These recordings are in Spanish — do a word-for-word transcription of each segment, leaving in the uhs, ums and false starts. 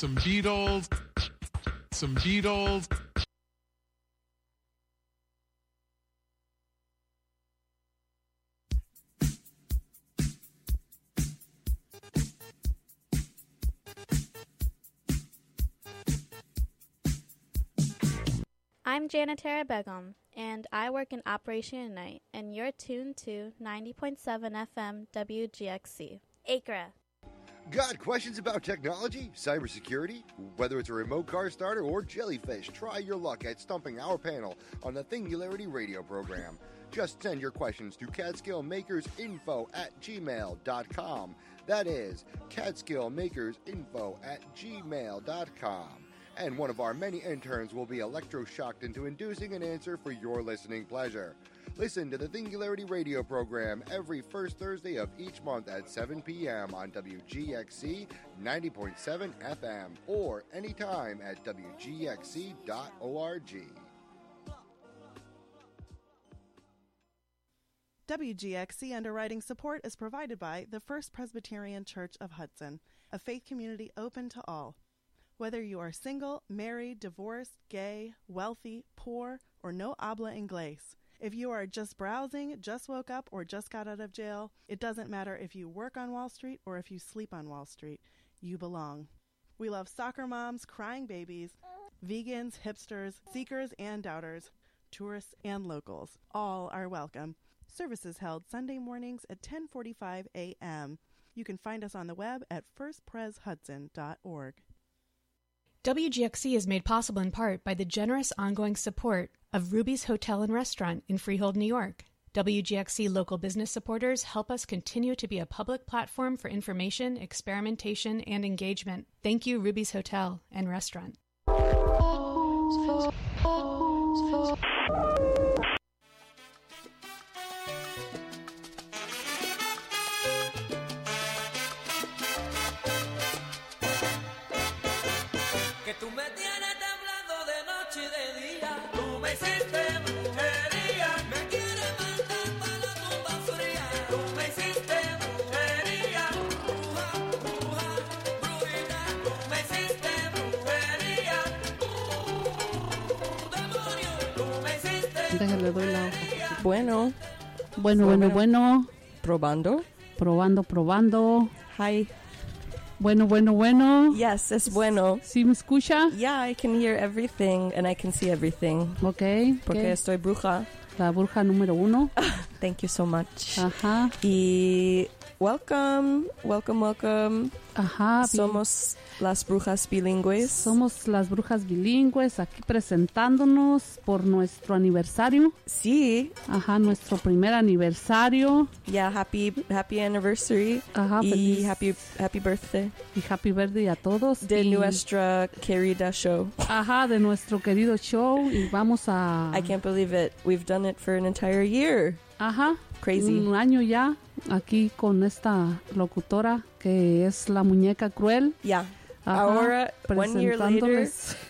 some Beatles, some Beatles. I'm Janitara Begum, and I work in Operation Unite, and you're tuned to ninety point seven F M W G X C. Acra. Got questions about technology, cybersecurity? Whether it's a remote car starter or jellyfish, try your luck at stumping our panel on the Thingularity radio program. Just send your questions to catskillmakersinfo at gmail dot com. That is catskillmakersinfo at gmail dot com. And one of our many interns will be electroshocked into inducing an answer for your listening pleasure. Listen to the Thingularity radio program every first Thursday of each month at seven p.m. on W G X C ninety point seven F M or anytime at w g x c dot org. W G X C underwriting support is provided by the First Presbyterian Church of Hudson, a faith community open to all. Whether you are single, married, divorced, gay, wealthy, poor, or no habla inglés, if you are just browsing, just woke up, or just got out of jail, it doesn't matter if you work on Wall Street or if you sleep on Wall Street. You belong. We love soccer moms, crying babies, vegans, hipsters, seekers and doubters, tourists and locals. All are welcome. Services held Sunday mornings at ten forty-five a.m. You can find us on the web at first pres hudson dot org. W G X C is made possible in part by the generous ongoing support of Ruby's Hotel and Restaurant in Freehold, New York. W G X C local business supporters help us continue to be a public platform for information, experimentation, and engagement. Thank you, Ruby's Hotel and Restaurant. Déjale, doy la hoja. Bueno. Bueno, bueno, bueno. Probando. Probando, probando. Hi. Bueno, bueno, bueno. Yes, es bueno. ¿Sí me escucha? Yeah, I can hear everything and I can see everything. Okay. Porque okay. estoy bruja. La bruja número uno. Thank you so much. Ajá. Y welcome, welcome, welcome. Ajá. Somos las brujas bilingües. Somos las brujas bilingües aquí presentándonos por nuestro aniversario. Sí. Ajá, nuestro primer aniversario. Yeah, happy happy anniversary. Ajá, y feliz. happy happy birthday. Y happy birthday a todos. De y... nuestra querida show. Ajá, de nuestro querido show. Y vamos a... I can't believe it. We've done it for an entire year. Ajá. Crazy. Un año ya aquí con esta locutora que es la muñeca cruel. Yeah. Ajá, Ahora, one year later,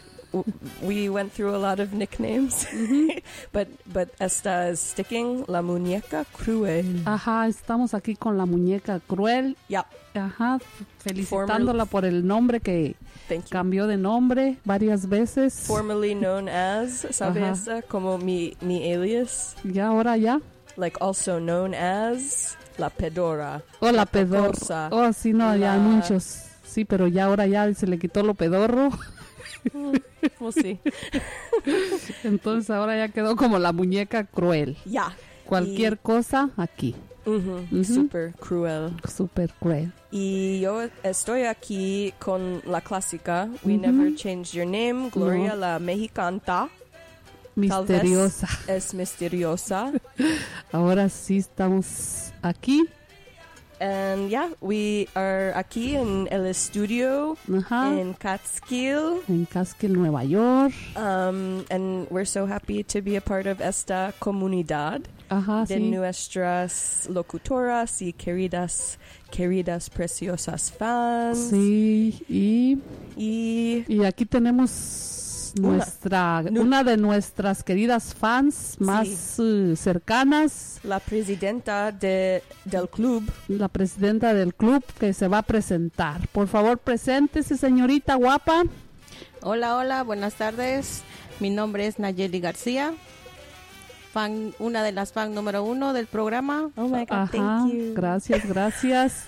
we went through a lot of nicknames, mm-hmm. but but esta is sticking, la muñeca cruel. Ajá, estamos aquí con la muñeca cruel. Yep. Ajá, felicitándola por el nombre que cambió de nombre varias veces. Formerly known as, ¿sabe esta? Como mi, mi alias. Ya, ahora ya. Like also known as la pedora. Oh, la, la pedora. Oh, sí, no, la... ya hay muchos. Sí, pero ya ahora ya se le quitó lo pedorro. Pues sí. Entonces ahora ya quedó como la muñeca cruel. Ya. Yeah. Cualquier y... cosa aquí. Uh-huh. Uh-huh. Super cruel. Super cruel. Y yo estoy aquí con la clásica. We uh-huh. never changed your name. Gloria no. la mexicanta. Misteriosa. Tal vez es misteriosa. Ahora sí estamos aquí. And yeah, we are aquí en el estudio uh-huh. en Catskill. En Catskill, Nueva York. Um, and we're so happy to be a part of esta comunidad uh-huh, de sí. nuestras locutoras y queridas, queridas, preciosas fans. Sí, y, y, y aquí tenemos nuestra, una, una de nuestras queridas fans más sí. uh, cercanas. La presidenta de, del club. La presidenta del club que se va a presentar. Por favor, preséntese, señorita guapa. Hola, hola, buenas tardes. Mi nombre es Nayeli García. Fan, una de las fan número uno del programa. Oh my God, Ajá, thank you. Gracias, gracias.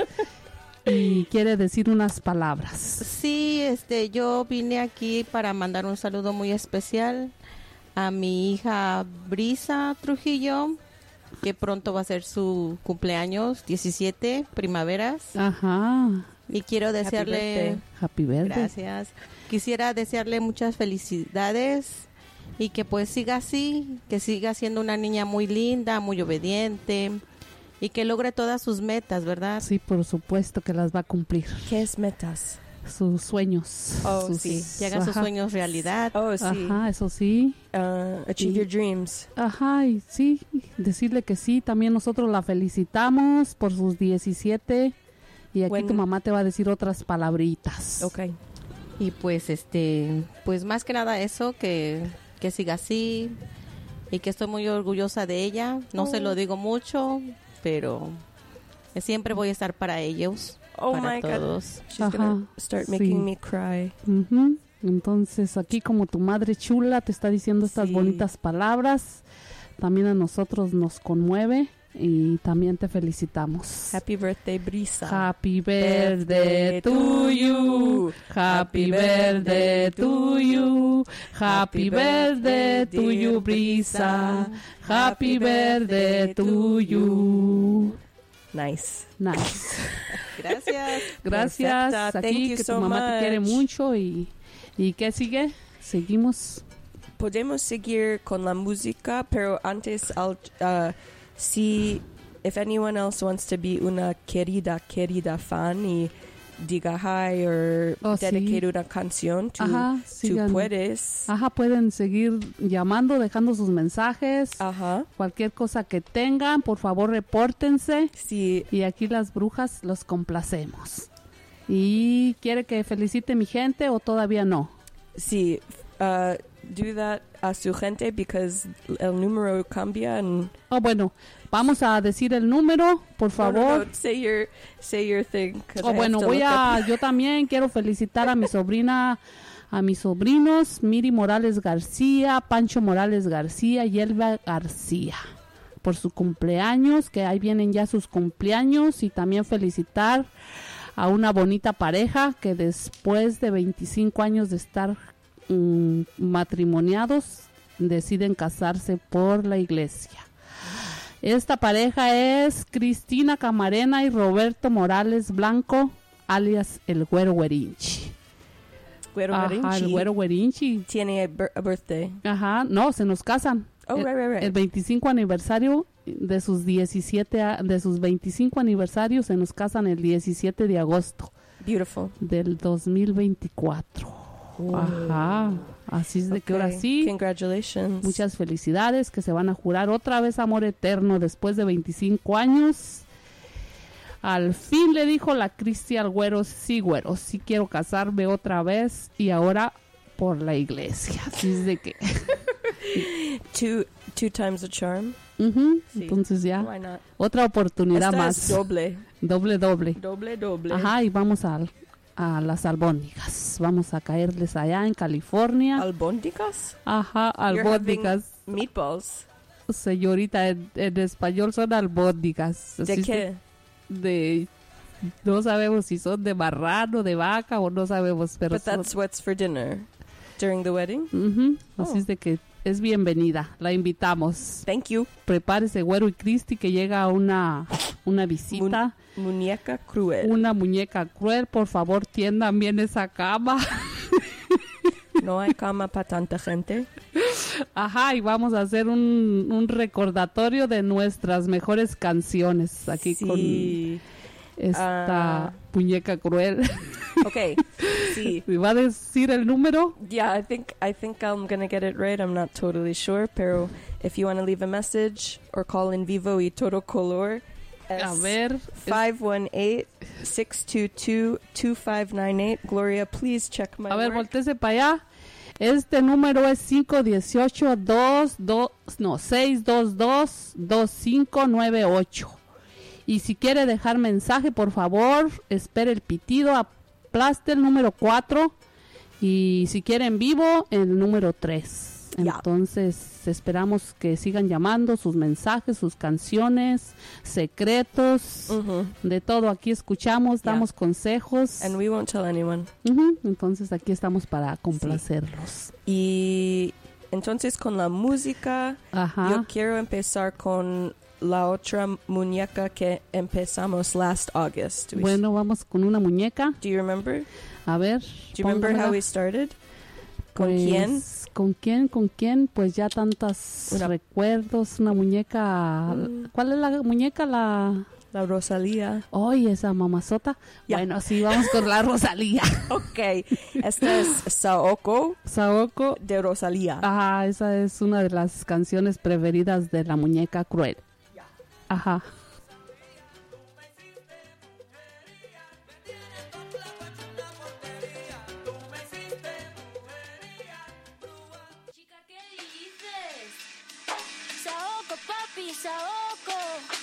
Y quiere decir unas palabras. Sí, este, yo vine aquí para mandar un saludo muy especial a mi hija Brisa Trujillo, que pronto va a ser su cumpleaños, diecisiete primaveras. Ajá. Y quiero desearle... Happy birthday. Gracias. Quisiera desearle muchas felicidades y que pues siga así, que siga siendo una niña muy linda, muy obediente y que logre todas sus metas, ¿verdad? Sí, por supuesto que las va a cumplir. ¿Qué es metas? Sus sueños. Oh, sus, sí. Que haga sus sueños realidad. Oh, sí. Ajá, eso sí. Uh, achieve y, your dreams. Ajá, y sí, decirle que sí. También nosotros la felicitamos por sus diecisiete. Y aquí When... tu mamá te va a decir otras palabritas. Ok. Y pues, este, pues más que nada eso, que, que siga así y que estoy muy orgullosa de ella. No oh. se lo digo mucho, pero siempre voy a estar para ellos, oh para my todos. God. She's gonna start making sí. me cry. Uh-huh. Entonces aquí como tu madre chula te está diciendo estas sí. bonitas palabras, también a nosotros nos conmueve. Y también te felicitamos. Happy birthday, Brisa. Happy birthday to you. Happy birthday to you. Happy birthday to you, Brisa. Happy birthday to you. Nice. Nice. Gracias. Gracias. Perfecta. Aquí Thank you que so tu mamá much. te quiere mucho. Y, ¿Y qué sigue? Seguimos. Podemos seguir con la música, pero antes al... Uh, Si, if anyone else wants to be una querida, querida fan y diga hi or oh, dedicate sí. una canción, tú, Ajá, tú puedes. Ajá, pueden seguir llamando, dejando sus mensajes. Ajá. Cualquier cosa que tengan, por favor, repórtense. Sí. Y aquí las brujas los complacemos. ¿Y quiere que felicite mi gente o todavía no? Sí. Uh, do that a su gente because el número cambia and oh bueno vamos a decir el número por favor. no, no, no. Say your say your thing oh bueno voy a yo también quiero felicitar a mi sobrina a mis sobrinos Miri Morales García, Pancho Morales García y Elba García por su cumpleaños, que ahí vienen ya sus cumpleaños, y también felicitar a una bonita pareja que después de veinticinco años de estar Mm, matrimoniados deciden casarse por la iglesia. Esta pareja es Cristina Camarena y Roberto Morales Blanco, alias el Güero Güerinchi. Güero Ajá, Güerinchi. el Güero Güerinchi. Tiene a, bir- a birthday. Ajá, no, se nos casan. Oh, el, right, right, right. el veinticinco aniversario de sus diecisiete a, de sus veinticinco aniversarios se nos casan el diecisiete de agosto. Beautiful. Del dos mil veinticuatro. Oh. Ajá, así es de okay. que ahora sí. Congratulations. Muchas felicidades, que se van a jurar otra vez amor eterno después de veinticinco años. Al fin le dijo la Cristi al güero, sí güero, sí quiero casarme otra vez y ahora por la iglesia. Así es de que... two, two times a charm. Uh-huh. Sí. Entonces ya, Why not? otra oportunidad Esta más. es doble. Doble, doble. Doble, doble. Ajá, y vamos al... a las albóndigas. Vamos a caerles allá en California. ¿Albóndigas? Ajá, albóndigas. Meatballs. Señorita, en, en español son albóndigas. ¿De Así qué? De... No sabemos si son de marrano, de vaca o no sabemos, pero But that's son... what's for dinner during the wedding? Uh-huh. Oh. Así es de que es bienvenida. La invitamos. Thank you. Prepárese, güero y Cristi, que llega una, una visita. Mu- muñeca cruel. Una muñeca cruel. Por favor, tiendan bien esa cama. No hay cama para tanta gente. Ajá, y vamos a hacer un, un recordatorio de nuestras mejores canciones aquí sí. con esta uh, muñeca cruel. Okay, sí. ¿Me va a decir el número? Yeah, I think I think I'm gonna get it right. I'm not totally sure, pero if you want to leave a message or call in vivo y todo color, a ver, five one eight, six two two, two five nine eight. Gloria, please check my a ver, work. voltese para allá. Este número es cinco uno ocho, dos, dos, no, seis dos dos, dos cinco nueve ocho. Y si quiere dejar mensaje, por favor, espere el pitido, aplaste el número cuatro. Y si quiere en vivo, el número tres. Yeah. Entonces, esperamos que sigan llamando sus mensajes, sus canciones, secretos, Uh-huh. de todo. Aquí escuchamos, Yeah. damos consejos. And we won't tell anyone. Ujú, entonces, aquí estamos para complacerlos. Y entonces con la música, Ajá. yo quiero empezar con la otra muñeca que empezamos last August. We- Bueno, vamos con una muñeca. Do you remember? A ver. Do you remember póngamela. how we started? ¿Con Pues, quién? ¿Con quién? ¿Con quién? Pues ya tantos Una- recuerdos. Una muñeca. Mm. ¿Cuál es la muñeca? La. La Rosalía. Ay, esa mamazota. Ya. Bueno, sí, vamos con la Rosalía. Ok. Esta es Saoko Saoko. de Rosalía. Ajá, esa es una de las canciones preferidas de la muñeca cruel. Ajá. Chica, ¿qué dices? Saoko, papi, Saoko.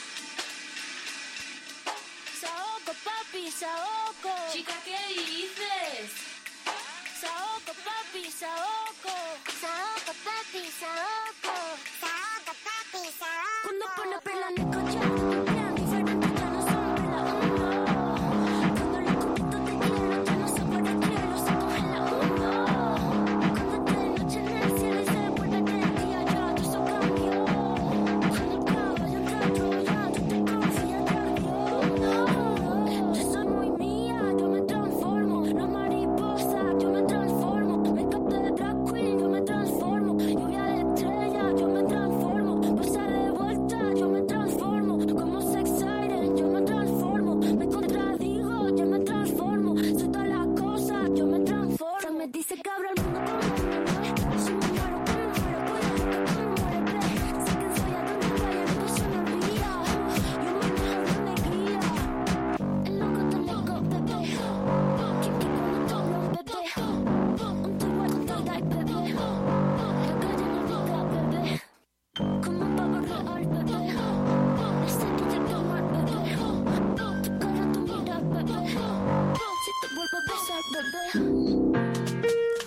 Saoko, papi, Saoko. Chica, ¿qué dices? Saoko, papi, Saoko. Saoko, papi, Saoko. Saoko, papi, Saoko. Cuando pone perla en el collar, vean diferente, ya no son perla uno. Cuando le compito te quiero, ya no sé para qué, lo siento en la uno. Cuando te de noche en el cielo y se vuelve de día, ya todo eso cambió. Cuando el caballo entró, ya tú te confías, ya no. Yo soy muy mía, yo me transformo. No mariposa, yo me transformo. Me capté de drag queen, yo me transformo. Lluvia de estrella, yo me transformo. Bolsa de vuelta, yo me transformo. Como sex siren, yo me transformo. Me contradigo, yo me transformo. Soy todas las cosas, yo me transformo. Se me dice que abro el mundo como un bebé. Si me muero, como muero, voy a buscar como muere, ve. Sé que soy a donde vaya, no se me olvida. Yo me dejo de alegría. El loco te loco, bebé. Quien que como todo, bebé. Un tubo con toda el bebé. La calle no diga, bebé. Como un pavo real, bebé. Ese que ya toma, bebé. Tu cara, tu mira, bebé. Si te vuelvo a besar, bebé.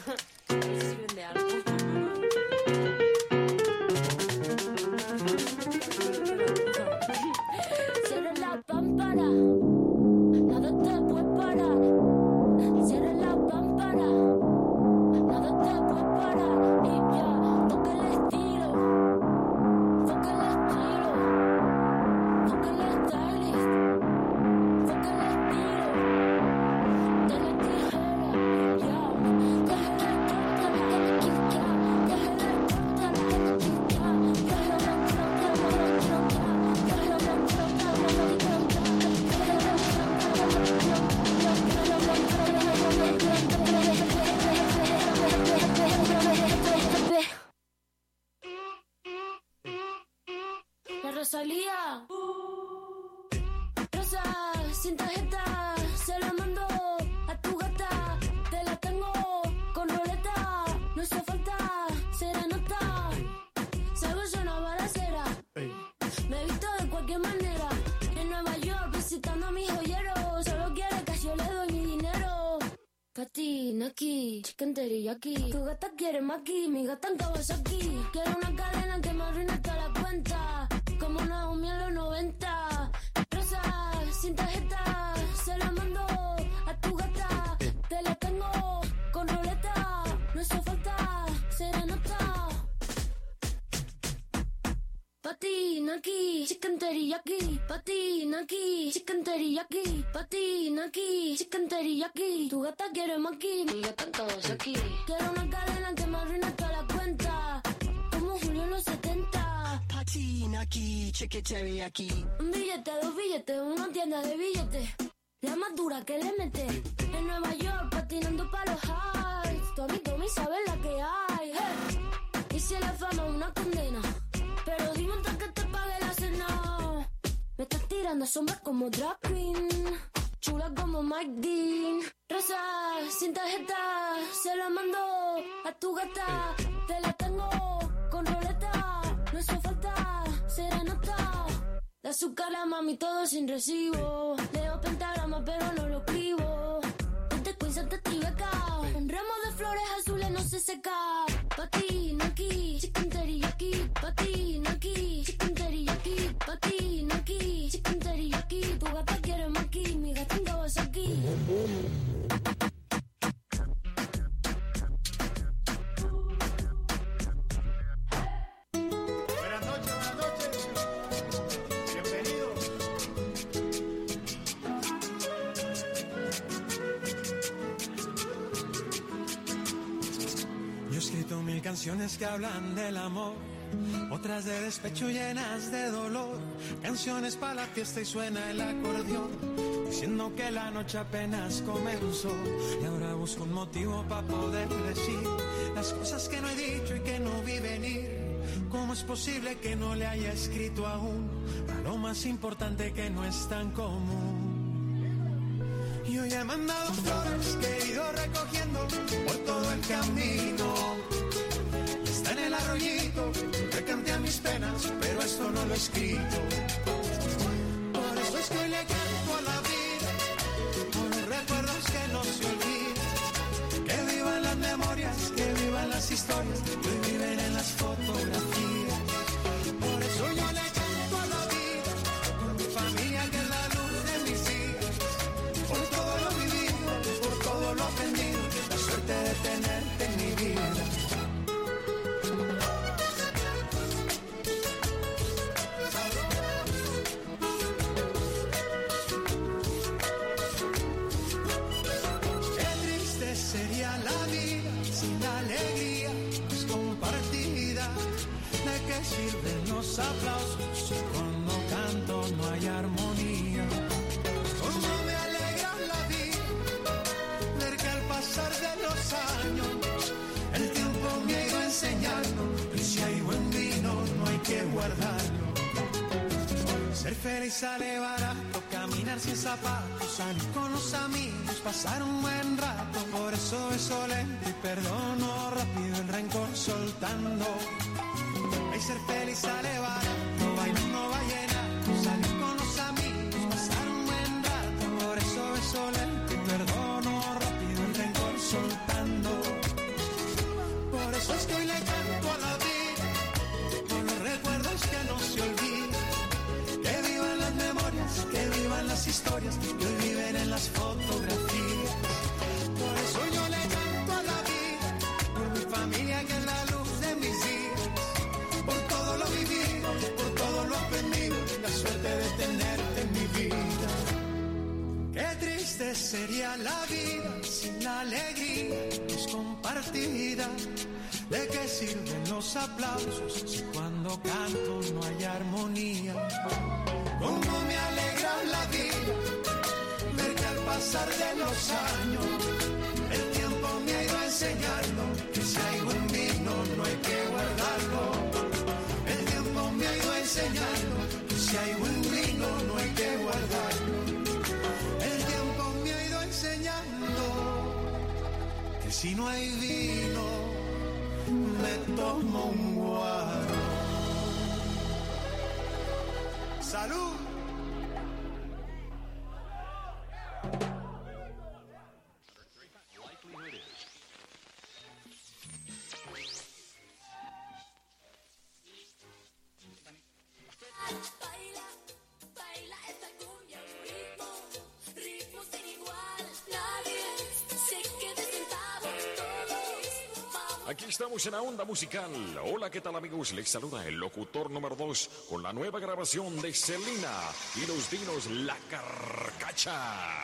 Cierra la pámpara, nada te puede parar. Cierra la pámpara, nada te puede parar. Y ya, toca el estilo, toca el estilo, toca el stylist, toca el estilo. De la tijera, ya, deja la corta, la que me quita, deja la corta, la que me quita, deja la corta, la que me quita. La Rosalía. Rosa, sin tarjeta, se la mando a tu gata. Te la tengo con roleta, no hace falta serenata. Sabes una balacera, me he visto de cualquier manera. En Nueva York visitando a mi joyero. Solo quiere que yo le doy mi dinero. Pati, Naki, chicken teriyaki. Tu gata quiere maki, mi gata en Kawasaki. Quiero una cadena que me arruine toda la cuenta. Como Naomi en los noventa. Rosa, sin tarjeta, se la mando a tu gata. Te la tengo con roleta, no hace falta serenata. Patina aquí, chicken teriyaki. Patina aquí, chicken teriyaki. Patina aquí, chicken teriyaki. Tu gata quiere maki, mi gata en Kawasaki. Quiero una cadena que me arruine toda la cuenta. Como Julio en los setenta. Patina aquí, chicken teriyaki. Un billete, dos billetes, una tienda de billetes. La más dura que le mete. En Nueva York, patinando pa' los highs. Tommy, Tommy, sabes la que hay. Hey. Y si la fama es una condena. Pero dime antes que te pague la cena. Me estás tirando sombras como drag queen. chula como Mike Dean. Rosa, sin tarjeta, se la mando a tu gata. Te la tengo con roleta, no hizo falta serenata. De azúcar la mami todo sin recibo. Leo pentagrama pero no lo escribo. Este Queen Santa Tribeca, un ramo de flores azules no se seca. Pa' ti, no aquí, chicken teriyaki. Pa' ti, no aquí, chicken teriyaki. Pa' ti, no aquí, chicken teriyaki. Tu gata quiere maki, mi gata en Kawasaki. Buenas noches, buenas noches. Bienvenidos. Yo he escrito mil canciones que hablan del amor, otras de despecho llenas de dolor, canciones para la fiesta y suena el acordeón, diciendo que la noche apenas comenzó, y ahora busco un motivo para poder decir las cosas que no he dicho y que no vi venir. ¿Cómo es posible que no le haya escrito aún a lo más importante que no es tan común? Yo ya he mandado flores que he ido recogiendo por todo el camino. Está en el arroyito, le canté a mis penas, pero esto no lo he escrito. Por eso es que hoy le canto a la vida, por los recuerdos que no se olvidan. Que vivan las memorias, que vivan las historias, que viven en las fotografías. Por eso yo le canto a la vida, por mi familia que es la luz de mis días. Por todo lo vivido, por todo lo aprendido, la suerte de tenerte en mi vida. Qué triste sería la vida sin la alegría pues compartida. ¿De qué sirven los aplausos si cuando canto no hay armonía? ¿Cómo me alegra la vida ver que al pasar de los años el tiempo me ha ido enseñando que si hay buen vino no hay que guardarlo? Ser feliz sale barato, caminar sin zapatos, salir con los amigos, pasar un buen rato. Por eso beso lento y perdono rápido el rencor soltando. Ay, ser feliz sale barato, bailando vallenato, salir con los amigos, pasar un buen rato. Por eso beso lento y perdono rápido el rencor soltando. Por eso es que hoy le canto a la vida, con los recuerdos que no se olvidan. Que vivan las memorias, que vivan las historias, que hoy viven en las fotografías. Por eso yo le canto a la vida, por mi familia que es la luz de mis días. Por todo lo vivido, por todo lo aprendido, la suerte de tenerte en mi vida. Qué triste sería la vida sin la alegría que es compartida. ¿De qué sirven los aplausos si cuando canto no hay armonía? Cómo me alegra la vida ver que al pasar de los años el tiempo me ha ido enseñando que si hay buen vino no hay que guardarlo. El tiempo me ha ido enseñando que si hay buen vino no hay que guardarlo. El tiempo me ha ido enseñando que si no hay vino me tomo un guaro. ¡Salud! Baila, baila esta cumbia, un ritmo, ritmo sin igual. Nadie se quede sentado, todos vamos. Aquí estamos en la onda musical. Hola, ¿qué tal, amigos? Les saluda el locutor número dos con la nueva grabación de Selena y los Dinos La Carcacha.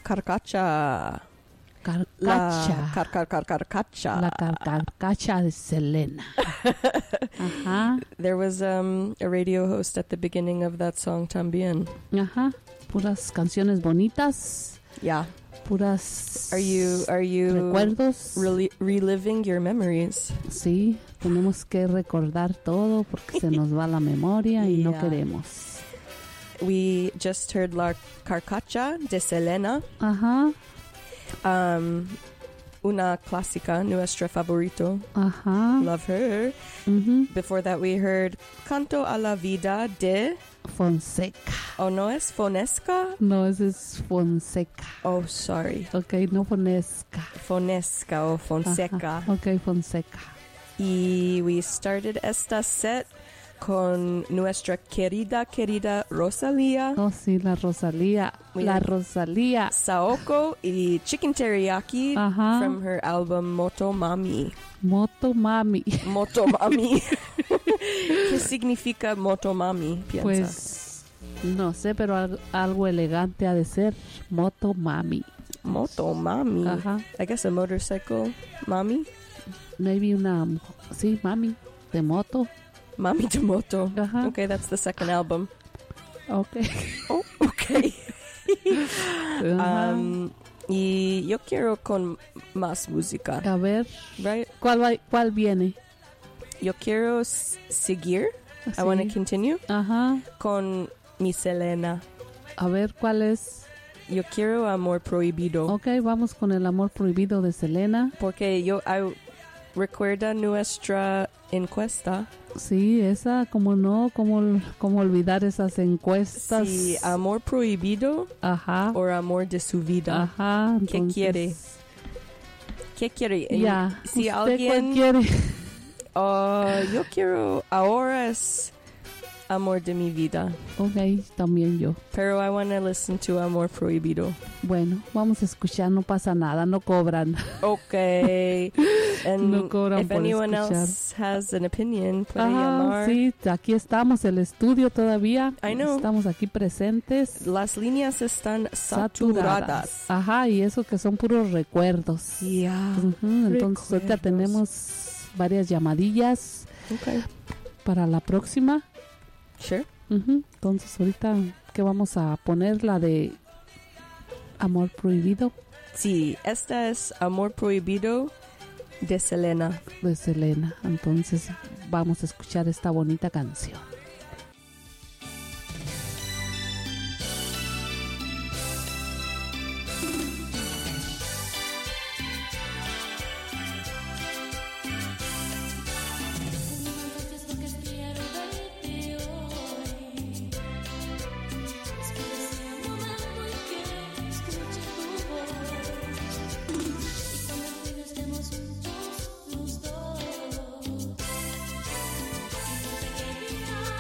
carcacha. Carcacha. La car, car, car, carcacha. La car, carcacha de Selena. Ajá. There was um, a radio host at the beginning of that song también. Ajá. Puras canciones bonitas. Yeah. Puras Are you are you recuerdos. Reli- reliving your memories? Sí, tenemos que recordar todo porque se nos va la memoria y no Yeah. queremos. We just heard La Carcacha de Selena. Ajá. Um, una clásica, nuestra favorito. Ajá. Love her. Uh-huh. Before that we heard Canto a la Vida de Fonseca. ¿O no es Fonesca? No, ese es Fonseca. Oh, sorry. Ok, no Fonesca. Fonesca o Fonseca. Ajá. Ok, Fonseca. Y we started esta set con nuestra querida, querida Rosalía. Oh, sí, la Rosalía. We La had Rosalía. Saoko y Chicken Teriyaki Ajá. from her album Moto Mami. Moto Mami. Moto Mami. ¿Qué significa Moto Mami? Piensa. Pues no sé, pero algo, algo elegante ha de ser. Moto Mami. Moto Mami. Ajá. I guess a motorcycle Mami. Maybe una, sí, Mami, de moto. Mami de Moto. Ajá. Okay, that's the second album. Ok. Oh, okay. Ajá. um, y yo quiero con más música. A ver, Right? ¿cuál, va- cuál viene? Yo quiero s- seguir. Sí. I want to continue Ajá. con mi Selena. A ver, ¿cuál es? Yo quiero Amor Prohibido. Ok, vamos con El Amor Prohibido de Selena. Porque yo I, recuerda nuestra encuesta. Sí, esa, como no, como, como olvidar esas encuestas. Si Amor Prohibido Ajá. o Amor de su vida. Ajá. ¿Qué entonces, quiere? ¿Qué quiere? Ya. Si ¿Usted alguien cuál quiere? Uh, yo quiero ahora es Amor de mi vida. Ok, también yo. Pero I want to listen to Amor Prohibido. Bueno, vamos a escuchar, no pasa nada, no cobran. Okay. And No cobran if por anyone escuchar. else has an opinion, puede Ajá, llamar. sí, aquí estamos, el estudio todavía. I know. Estamos aquí presentes. Las líneas están saturadas. Ajá, y eso que son puros recuerdos. Yeah. Ujú, entonces ahorita Recuerdos. tenemos varias llamadillas Okay. para la próxima. Sure. Ujú, entonces ahorita que vamos a poner la de Amor Prohibido Sí, esta es Amor Prohibido de Selena. de Selena. Entonces vamos a escuchar esta bonita canción. Los dos. Y no te quería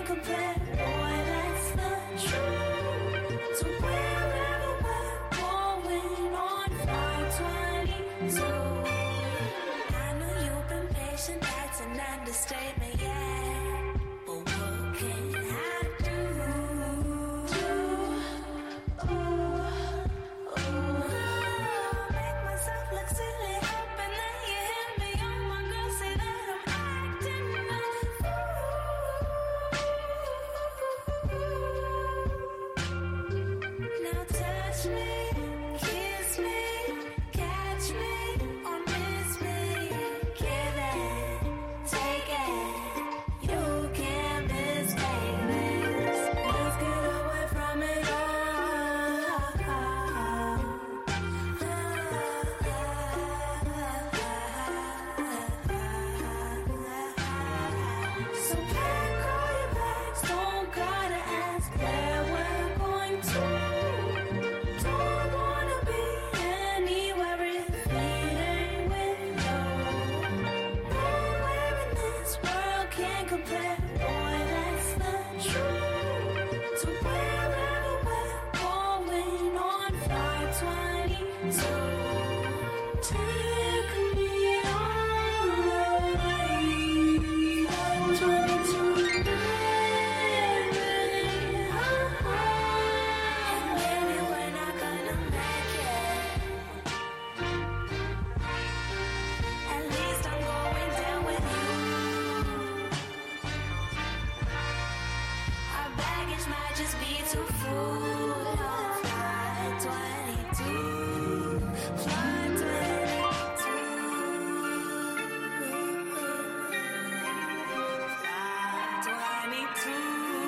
compare. Boy, that's the truth. To wherever we're going on five twenty-two. I know you've been patient, that's an understatement, yeah. But what can I do? Ooh, ooh. Make myself look silly, hoping that you hear me. Oh, my girl, say that I'm acting a fool. Now touch me, kiss me, catch me, or miss me. Give it, take it. You can't mistake this. Let's get away from it all. So pack all your bags, don't gotta ask where we're going to. Don't wanna be anywhere if it ain't with you. Nowhere in this world can compare. Boy, that's the truth. To wherever we're going on five twenty-two. Take me all the way. five twenty-two, baby. And maybe we're not gonna make it. At least I'm going down with you. Our baggage might just be too full. Flight twenty-two, flight twenty-two, flight twenty-two.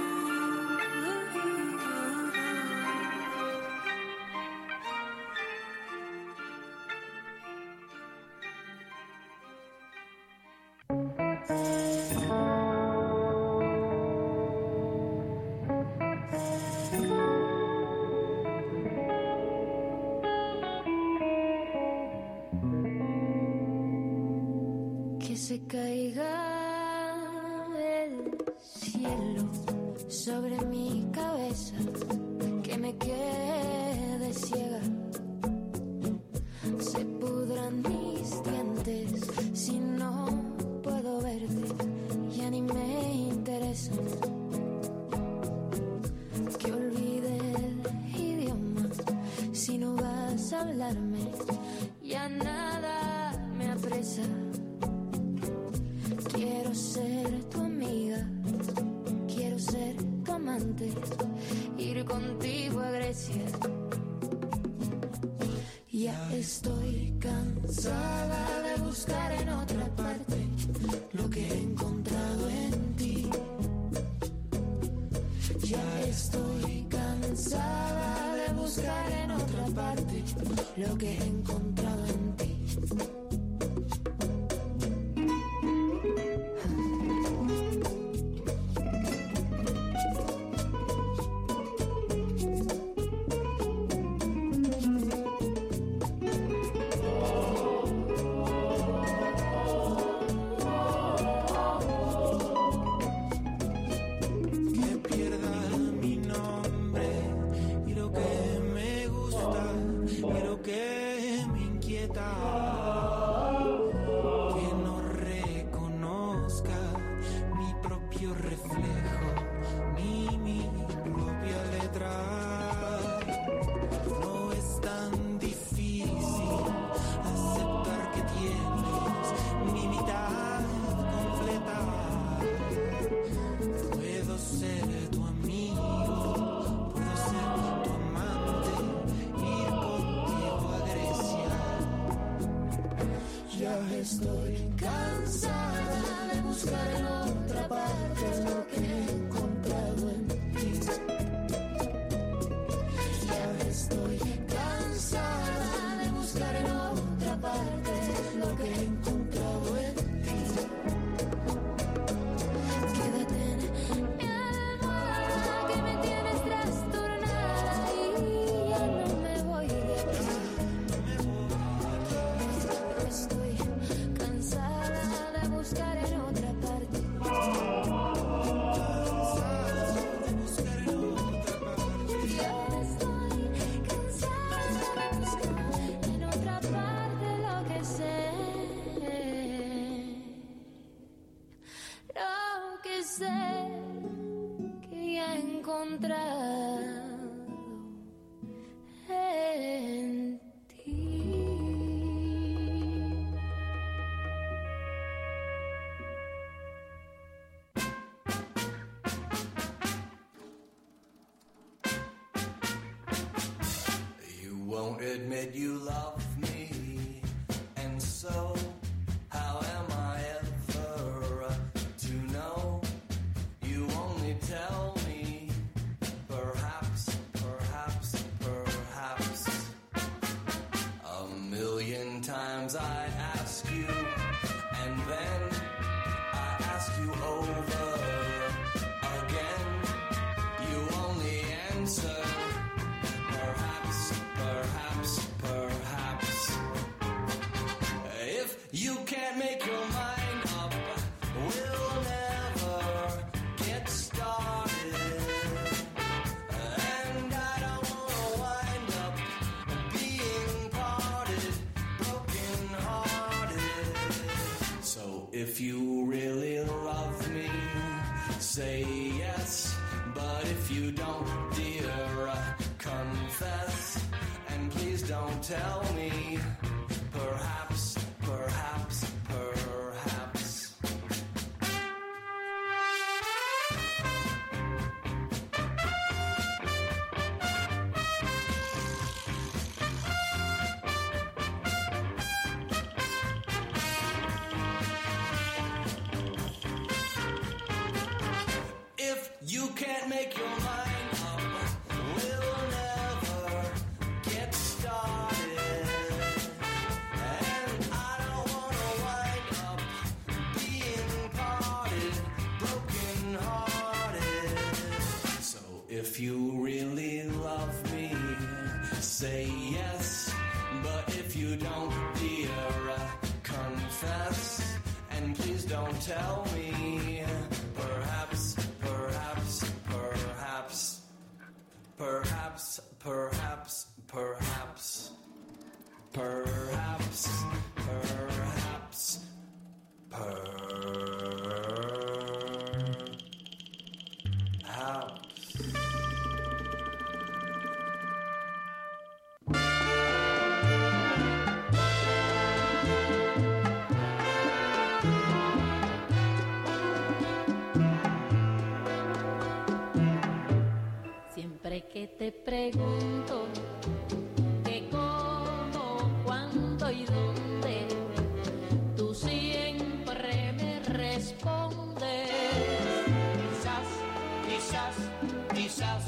Que se caiga el cielo sobre mi cabeza, que me quede ciega, se pudran mis dientes si no puedo verte, ya ni me interesa, que olvide el idioma si no vas a hablarme, ya nada me apresa. Quiero ser tu amiga, quiero ser tu amante, ir contigo a Grecia. Ya estoy cansada de buscar en otra parte lo que he encontrado en ti. Ya estoy cansada de buscar en otra parte lo que he encontrado en ti. Que pierda mi nombre y lo que me gusta y lo que me inquieta. encontrado en ti. You won't admit you love me, and so how am I ever to know? You only tell me, perhaps, perhaps, perhaps. A million times I ask you, and then I ask you over again. You only answer, perhaps, perhaps, perhaps. If you can't make your mind up, we'll never get started. And I don't wanna wind up being parted, broken hearted. So if you really love me, say yes. But if you don't, dear, uh, confess. And please don't tell me, perhaps, perhaps, perhaps. If you can't make your mind up, we'll never get started. And I don't wanna wind up being parted, broken hearted. So if you really love me, say yes. But if you don't, dear, uh, confess. And please don't tell me, perhaps, perhaps, perhaps, perhaps, perhaps, perhaps, perhaps, perhaps, perhaps. Siempre que te pregunto que cómo, cuándo y dónde, tú siempre me respondes. Quizás, quizás, quizás.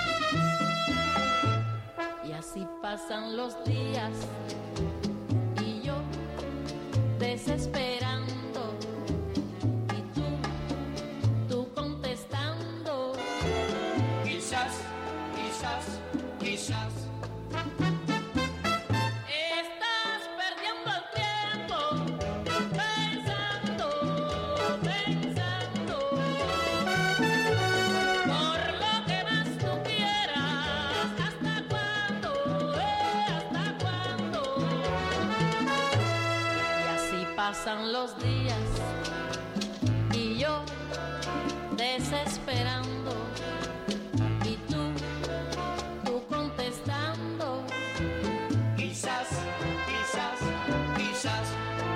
Y así pasan los días y yo desesperando y tú, tú contestando. Quizás, quizás, quizás. Estás perdiendo el tiempo pensando, pensando por lo que más tú quieras. ¿Hasta cuándo? Eh, ¿hasta cuándo? Y así pasan los días y yo desesperando. Quizás, quizás, quizás.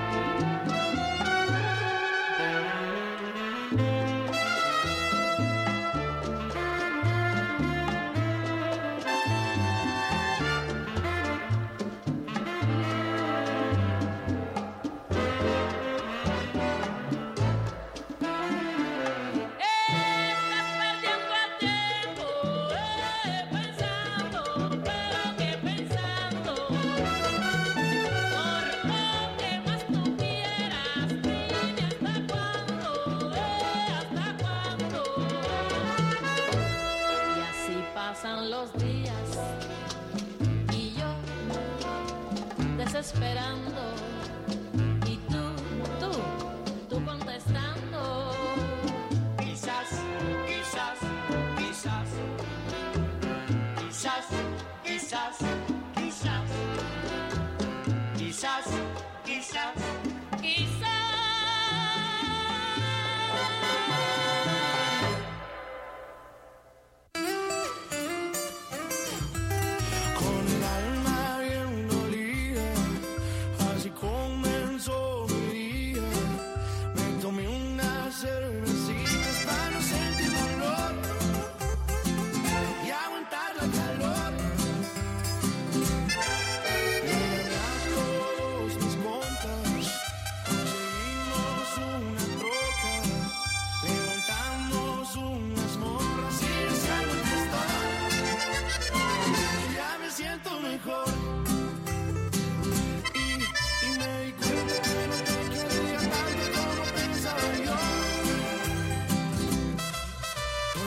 Pasan los días y yo desesperando y tú, tú, tú contestando. Quizás, quizás, quizás. Quizás, quizás, quizás. Quizás, quizás, quizás.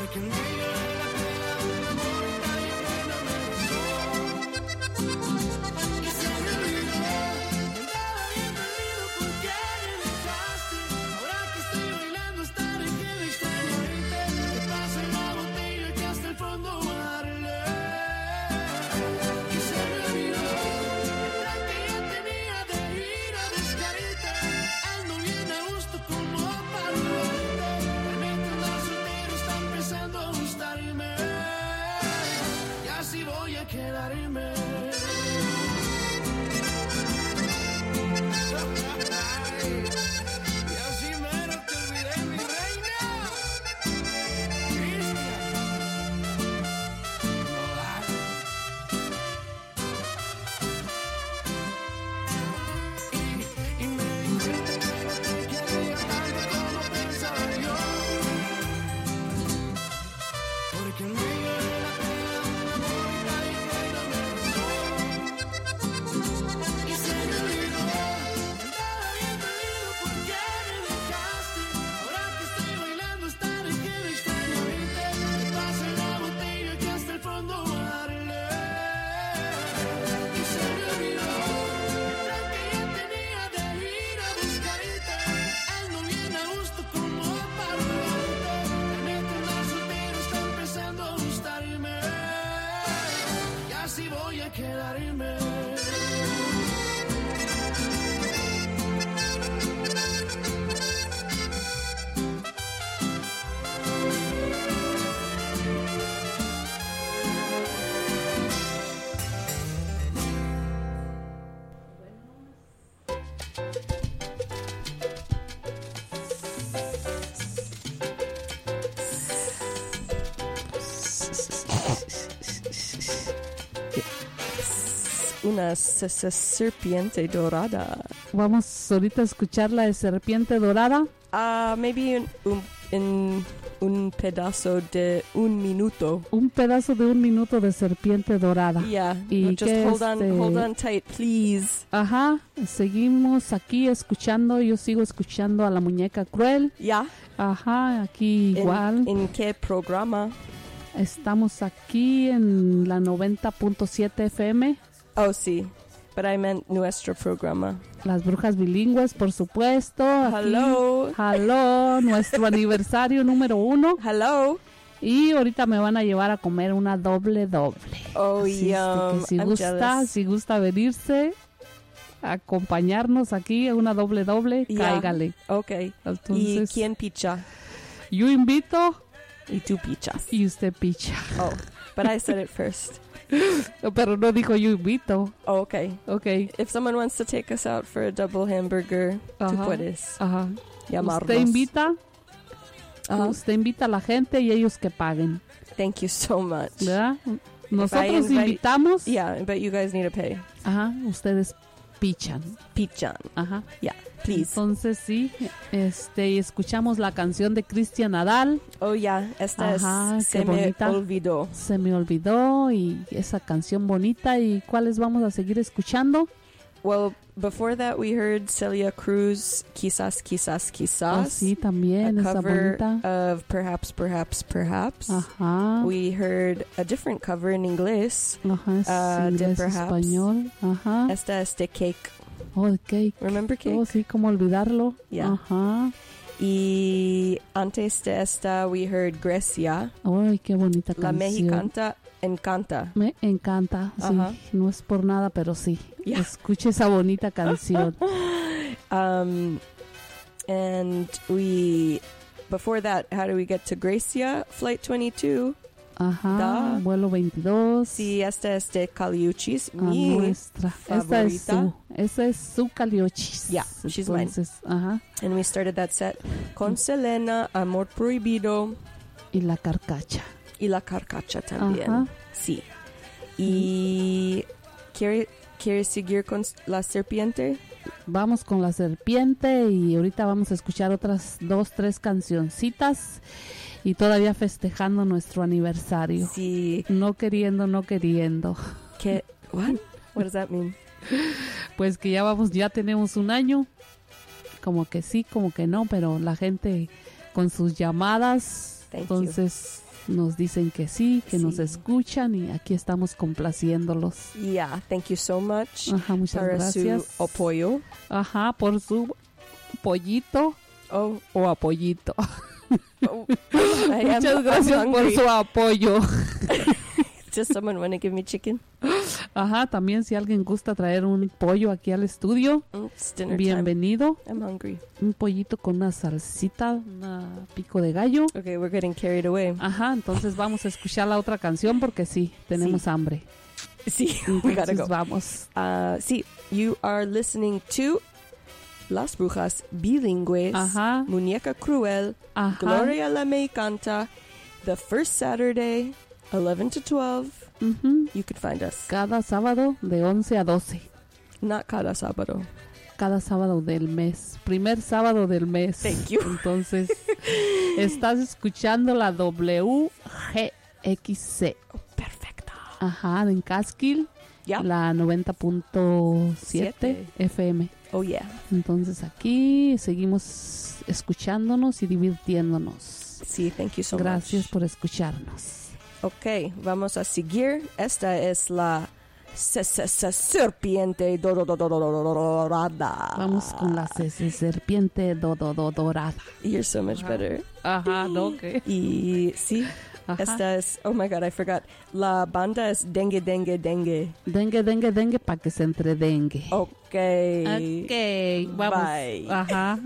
porque en medio de la pena un amor tan bueno me besó. Y se me olvidó, andaba bien perdido porque me dejaste. Ahora que estoy bailando estar en que me extraño irte. Me paso la botella que hasta el fondo va a darle. Y se me olvidó el plan que yo tenía de ir a buscarte. Ando bien a gusto como para verte. Realmente andar soltero está empezando a gustarme. Y así voy a quedarme. Y así mero te olvidé, mi reina. Cristian Nodal. Y, y me di cuenta que no te quería tanto como pensaba yo. Porque en medio de la pena un amor tan bueno me besó. Y se me olvidó, andaba bien perdido porque me dejaste. Ahora que estoy bailando estar en que me extraño irte. Me paso la botella que hasta el fondo va a darle. Y se me olvidó el plan que yo tenía de ir a buscarte. Ando bien a gusto como para verte. Realmente andar soltero está empezando a gustarme. Y así voy a quedarme. Una s- s- serpiente dorada. Vamos ahorita a escuchar la de Serpiente Dorada. Ah, maybe un, un, en un pedazo de un minuto. Un pedazo de un minuto de Serpiente Dorada. Yeah, Y just que hold on, este- hold on tight, please. Ajá, seguimos aquí escuchando, yo sigo escuchando a la muñeca cruel. Ya. Ajá, aquí igual. ¿En, en qué programa? Estamos aquí en la noventa punto siete F M. Oh, sí. But I meant nuestro programa. Las Brujas Bilingües, por supuesto. Aquí. Hello. Hello, nuestro aniversario número uno. Hello. Y ahorita me van a llevar a comer una doble doble. Oh, Así es de yum. que si I'm gusta, jealous. si gusta venirse, acompañarnos aquí a una doble doble, Yeah. cáigale. Ok. Entonces, ¿Y quién picha? Yo invito. Y tú pichas. Y usted picha. Oh, but I said it first. Pero no dijo yo invito. Oh, okay. Okay. If someone wants to take us out for a double hamburger, tú Ajá. puedes Ajá. llamarnos. Usted invita. Ajá. Usted invita a la gente y ellos que paguen. Thank you so much. ¿Verdad? If I Nosotros invite- invitamos. Yeah, but you guys need to pay. Ajá. Ustedes pichan. Pichan. Ajá. Yeah, please. Entonces sí, este, y escuchamos la canción de Cristian Nadal. Oh, yeah. Esta Ajá, es qué Se me bonita. olvidó. Se me olvidó y esa canción bonita. ¿Y cuáles vamos a seguir escuchando? Well, before that we heard Celia Cruz, Quizás, Quizás, Ah, Quizás. sí, también a esa cover bonita. of Perhaps, Perhaps, Perhaps. Ajá. We heard a different cover in English. Ajá, es uh, de inglés, Perhaps. español. Ajá. Esta es de Cake. Oh, the Cake. Remember Cake? Oh, sí, cómo olvidarlo. Yeah. Ajá. Y antes de esta we heard Grecia. Ay, qué bonita La canción. mexicana encanta. Me encanta, sí. Ajá. No es por nada, pero sí. Yeah. Escuche esa bonita canción. Um, and we, before that, how do we get to Grecia? Flight twenty-two. Ajá, Da. vuelo veintidós. Sí, esta es de Caliuchis, A mi nuestra. Esta es favorita. su, esa es su Caliochis. Yeah, she's mine. Entonces, ajá. And we started that set con Selena, Amor Prohibido Y la carcacha. y La Carcacha también. Ajá. Sí. Y ¿quiere, ¿quiere seguir con La Serpiente? Vamos con la serpiente y ahorita vamos a escuchar otras dos, tres cancioncitas y todavía festejando nuestro aniversario. Sí. No queriendo, no queriendo. ¿Qué? What? What does that mean? Pues que ya vamos, ya tenemos un año. Como que sí, como que no, pero la gente con sus llamadas. Thank entonces, nos dicen que sí, que Sí. nos escuchan y aquí estamos complaciéndolos. Yeah, thank you so much. Ajá, muchas para gracias. su apoyo. Ajá, por su pollito Oh, o apoyito. oh. I am- Muchas I'm gracias por hungry. su apoyo. Does someone want to give me chicken? Ajá, también si alguien gusta traer un pollo aquí al estudio, Mm, It's dinner bienvenido. time. I'm hungry. Un pollito con una salsita, una pico de gallo. Okay, we're getting carried away. Ajá, entonces vamos a escuchar la otra canción porque sí, tenemos Sí. hambre. See, we gotta Entonces go. vamos. Uh, see, you are listening to Las Brujas Bilingües, Ajá. Muñeca Cruel, Ajá. Gloria la Mexicanta, the first Saturday, eleven to twelve. Ujú. You can find us. Cada sábado de once a doce. Not cada sábado. Cada sábado del mes. Primer sábado del mes. Thank you. Entonces, estás escuchando la W G X C. Perfecto. Ajá, en Catskill. Yeah. La noventa punto siete Siete. F M. Oh, yeah. Entonces aquí seguimos escuchándonos y divirtiéndonos. Sí, thank you so Gracias much. por escucharnos. Ok, vamos a seguir. Esta es la se- se- se- serpiente do- do- do- do- do- do- do- dorada. Vamos con la se- se- serpiente do- do- do- dorada. You're so much Ajá. better. Ajá, no, ok. Y sí, Ajá. esta es, oh my god, I forgot. La banda es Dengue, Dengue, Dengue. Dengue, dengue, dengue para que se entredengue. Ok. Ok, vamos. Bye. Ajá.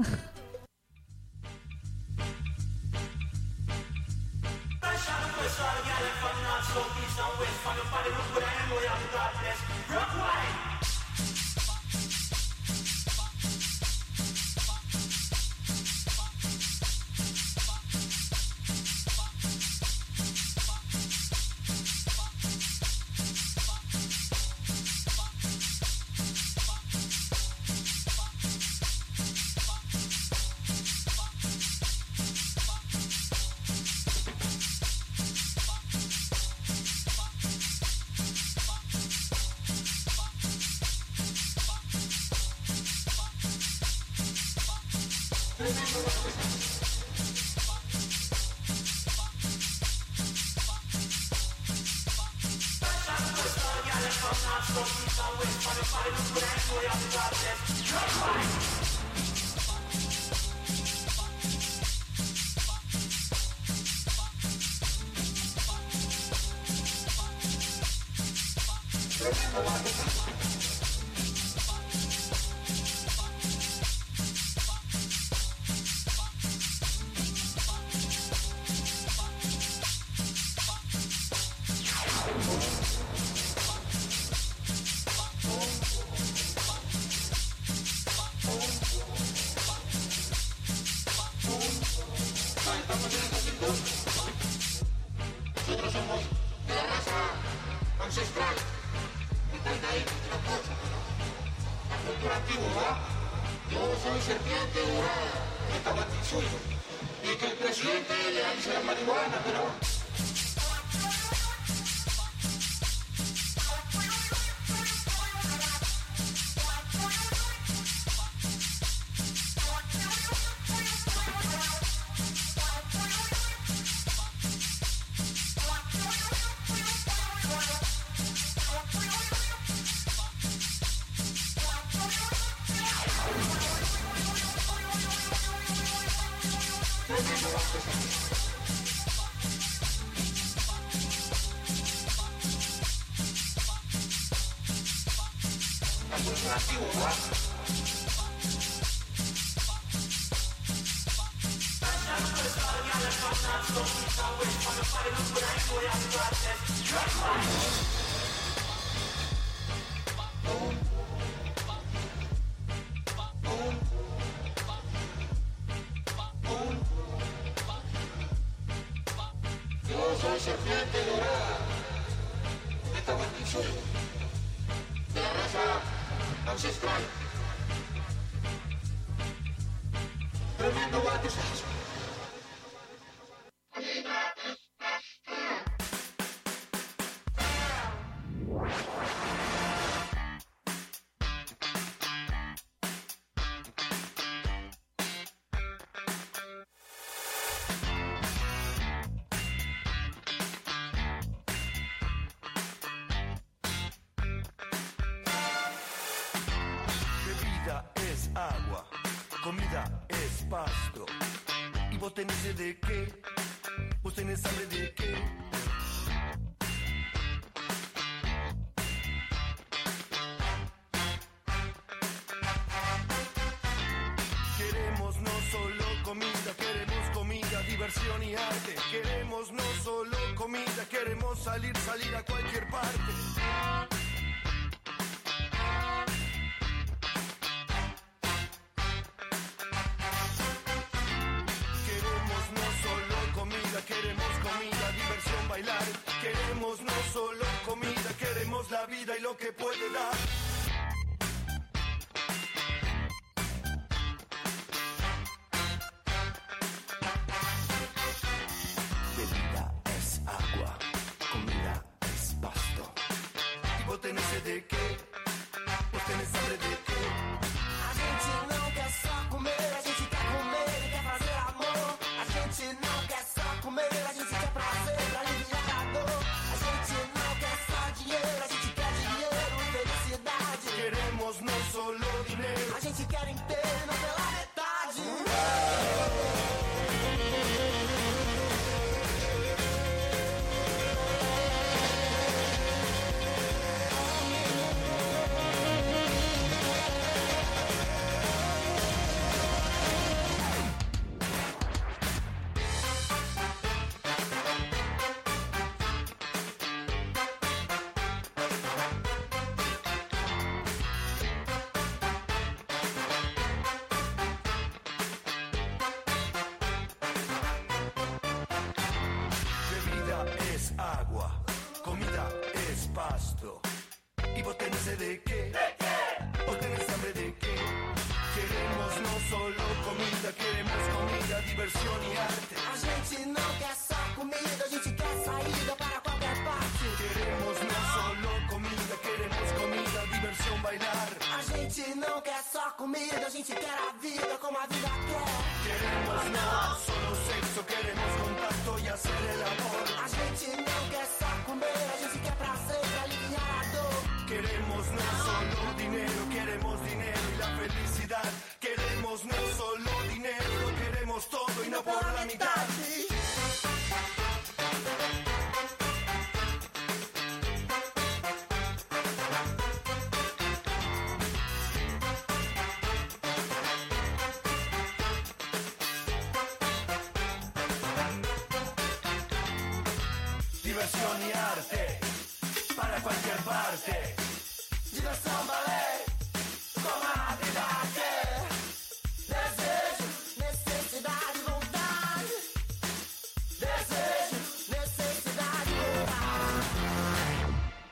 comida es pasto. ¿Y vos tenés sed de qué? ¿Vos tenés hambre de qué? Queremos no solo comida, queremos comida, diversión y arte. Queremos no solo comida, queremos salir, salir a cualquier parte. Queremos no solo comida, queremos comida, diversión, bailar. Queremos no solo comida, queremos la vida y lo que puede dar. Bebida es agua, comida es pasto. ¿Y vos tenés sed de qué? ¿Vos tenés hambre de qué? A gente não quer só comer, a gente quer comer e quer fazer amor. A gente não quer só comer, a gente quer prazer pra aliviar a dor. A gente não quer só dinheiro, a gente quer dinheiro e felicidade. Queremos no solo dinero, A gente quer inteiro, não pela metade. bebida es agua, comida es pasto. ¿Y vos tenés sed de qué? ¿Vos tenés hambre de qué? Queremos no solo comida, queremos comida, diversión y arte. A gente não quer só comida, a gente quer saída para qualquer parte. Queremos no solo comida, queremos comida, diversión, bailar. A gente não quer só comida, a gente quer a vida como a vida quer. Queremos no solo sexo, queremos contacto y hacer el amor. A gente não quer só comer, a gente quer prazer pra aliviar a dor. Queremos no solo dinero, queremos dinero y la felicidad. Queremos no solo dinero, lo queremos todo y no por la mitad. Diversión y arte, para cualquier parte. Diversão, balé, comadridade. Desejo, necessidade, vontade. Desejo, necessidade, vontade.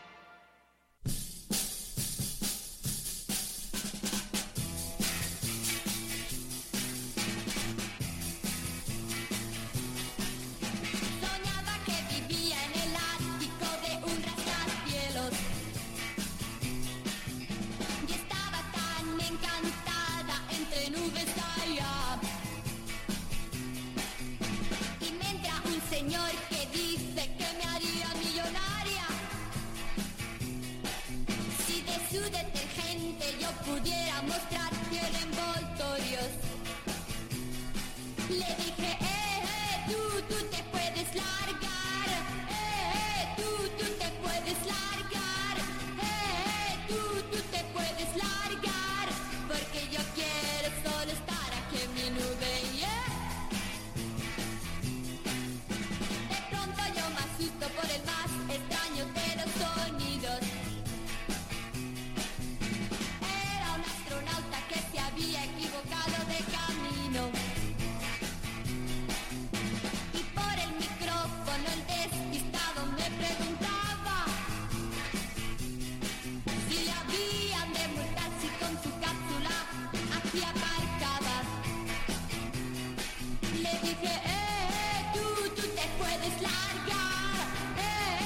Soñaba que vivía en el ático de un rascacielos y estaba tan encantada entre nubes allá. Y me entra un señor que dice que me haría millonaria si de su detergente yo pudiera mostrar cien envoltorios. Le dije, eh, eh, tú, tú te puedes largar. Eh, eh, tú, tú te puedes largar. Eh, eh, tú, tú te puedes largar. Porque yo quiero solo estar aquí en mi nube, yeah. De pronto yo me asusto por el más extraño de los sonidos. Era un astronauta que se había equivocado de camino. Y por el micrófono el despistado me preguntaba si habían de multar si con su cápsula aquí aparcaba. Le dije, eh, eh, tú, tú te puedes largar. Eh,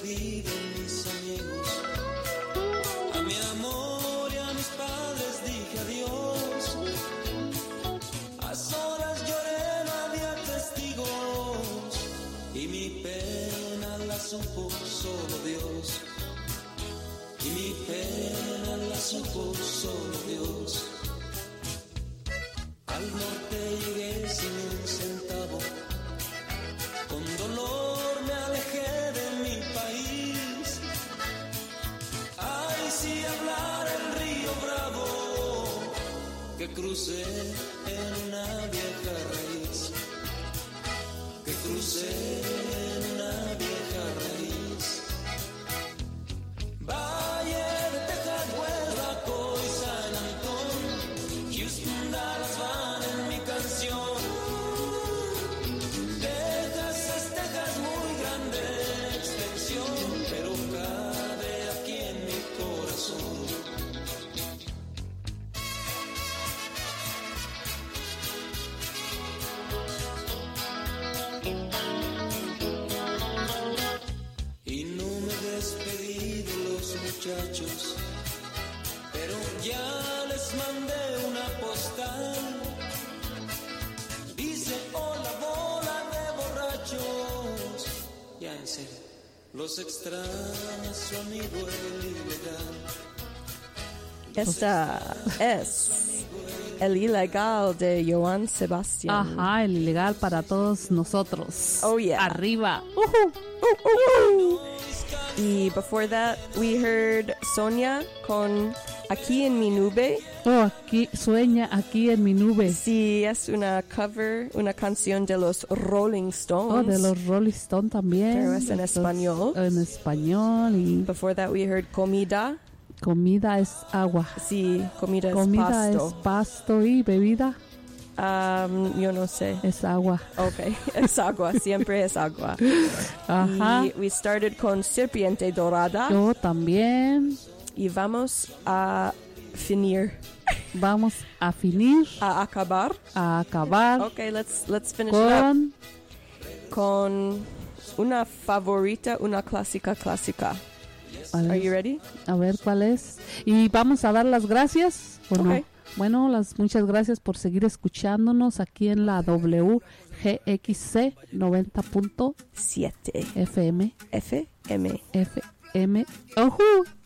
despedí de mis amigos. A mi amor y a mis padres dije adiós. A solas lloré, no había testigos. Y mi pena la supo solo Dios. Y mi pena la supo solo Dios. Al norte llegué sin un centavo. Con dolor me alejé de mi país. Ay, si hablar el río Bravo que crucé en una vieja raíz. Que crucé en una vieja raíz. Valle de Texas, Huelva, y San Antón, Houston, Dallas van en mi canción. Texas es Texas, muy grande extensión, pero cabe aquí en mi corazón. Y no me despedí de los muchachos, pero ya les mandé una postal. Dice hola bola de borrachos. Ya en serio, los extraña su amigo el ilegal. Esta es el ilegal de Johann Sebastian. Ajá, el ilegal para todos nosotros. Oh yeah. Arriba. Uh-huh. Uh-uh. Y before that we heard Sonia con Aquí en mi nube. Oh, aquí sueña aquí en mi nube. Sí, es una cover, una canción de los Rolling Stones. Oh, de los Rolling Stones también. Pero es en Estos- español. En español y Before that we heard Comida. comida es agua. Sí, comida, Comida es es pasto. pasto y bebida Um, yo no sé. es agua. Ok, es agua, siempre es agua. Ajá. Y we started con Serpiente Dorada. Yo también. Y vamos a finir. Vamos a finir. A acabar. A acabar. Ok, let's, let's finish it up. Con Con una favorita, una clásica clásica. ¿Cuál Are es? you ready? A ver cuál es. Y vamos a dar las gracias. ¿O no? Ok. Bueno, las muchas gracias por seguir escuchándonos aquí en la W G X C noventa punto siete F M. F M. F M. ¡Ojú!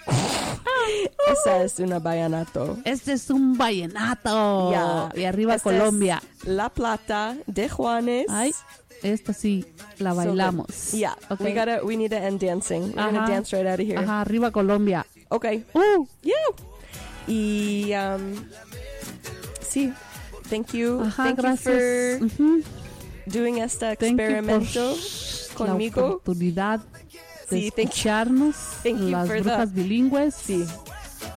Esa es una vallenato. Este es un vallenato. Ya. Y arriba Esta Colombia. es La Plata de Juanes. Ay, esta sí la So bailamos. good. Yeah, Ok. we gotta, we need to end dancing. We're gonna Ajá. dance right out of here. Ajá, arriba Colombia. Okay. Uh. Yeah. Y um, sí, thank you, Ajá, thank gracias. you for Ujú. doing este Thank you por experimento La conmigo. oportunidad de Sí, thank you. escucharnos. Thank you Las for the- brujas bilingües. Sí,